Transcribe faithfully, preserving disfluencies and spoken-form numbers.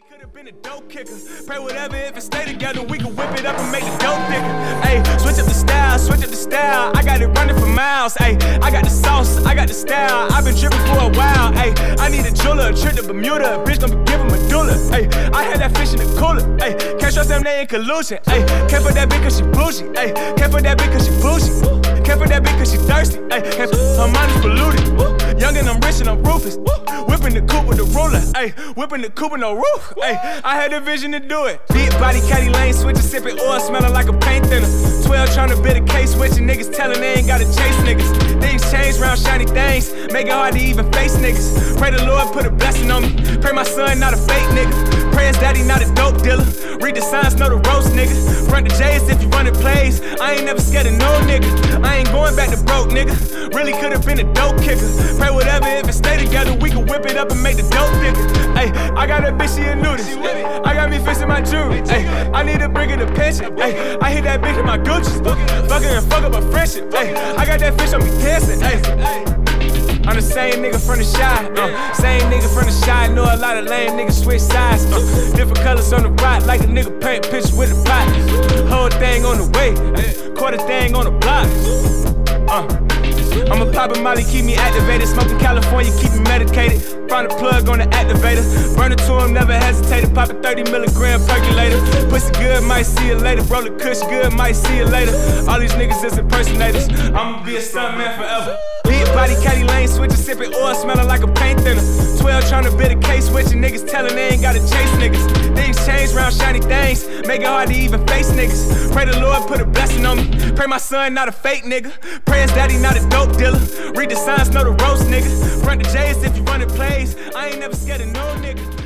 Could have been a dope kicker. Pray whatever, if it stay together, we can whip it up and make the dope thicker. Ayy, switch up the style, switch up the style. I got it running for miles. Ayy, I got the sauce, I got the style. I've been dripping for a while. Ayy, I need a jeweler, a trip to Bermuda. A bitch gon' give him a doula. Ayy, I had that fish in the cooler. Ayy, can't trust them, they in collusion. Ayy, can't put that bitch cause she bougie. Ayy, can't put that bitch cause she bougie. Can't put that bitch cause she thirsty. Ayy, can't put her mind is polluted. Young and I'm rich and I'm ruthless. Whipping the coupe with the ruler. Ayy, whipping the coupe with no roof. Ay, I had a vision to do it. Big body, caddy lane, switching, sipping oil, smelling like a paint thinner. twelve trying to bid a case, switching niggas, telling they ain't gotta chase niggas. Things change round shiny things, make it hard to even face niggas. Pray the Lord put a blessing on me. Pray my son not a fake nigga. Pray his daddy not a dope dealer. Read the signs, know the roast nigga. Front the J's if you running plays. I ain't never scared of no nigga. I ain't going back to broke nigga. Really could've been a dope kicker. Pray whatever, if it stay together, we can whip it up and make the dope thicker. Ay, I got a bitch, she a nudist. I got me fixing my jewelry. Ay, I need a brick in the pension. Ay, I hit that bitch in my Gucci. Fucking and fuck up a friendship. Ay, I got that fish on me dancing. Ay, I'm the same nigga from the shy. Uh, same nigga from the shy. Know a lot of lame niggas switch sides. Uh, different colors on the rock, like a nigga paint pictures with a pot. Whole thing on the way, ay, quarter thing on the block. Uh. I'm a poppin' Molly, keep me activated. Smoking California, keep me medicated. Found a plug on the activator. Burn it to him, never hesitated. Poppin' thirty milligram percolator. Pussy good, might see you later. Roll the kush good, might see you later. All these niggas is impersonators. I'ma be a stuntman forever. Big body, caddy lane, switching, sipping oil, smelling like a paint thinner. twelve trying to bid a case, switching niggas, telling they ain't gotta chase niggas. Things change round shiny things, make it hard to even face niggas. Pray the Lord put a blessing on me. Pray my son not a fake nigga. Pray his daddy not a dope dealer. Read the signs, know the roast nigga. Front the J's if you running plays. I ain't never scared of no nigga.